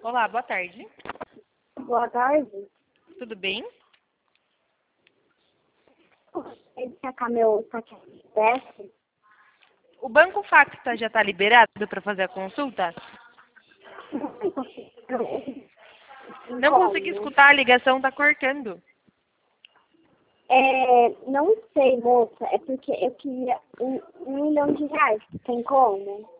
Olá, boa tarde. Boa tarde. Tudo bem? Ele sacar meu saque. O Banco Facta já está liberado para fazer a consulta? Não consegui escutar, a ligação está cortando. Não sei, moça. É porque eu queria R$ 1 milhão. Tem como?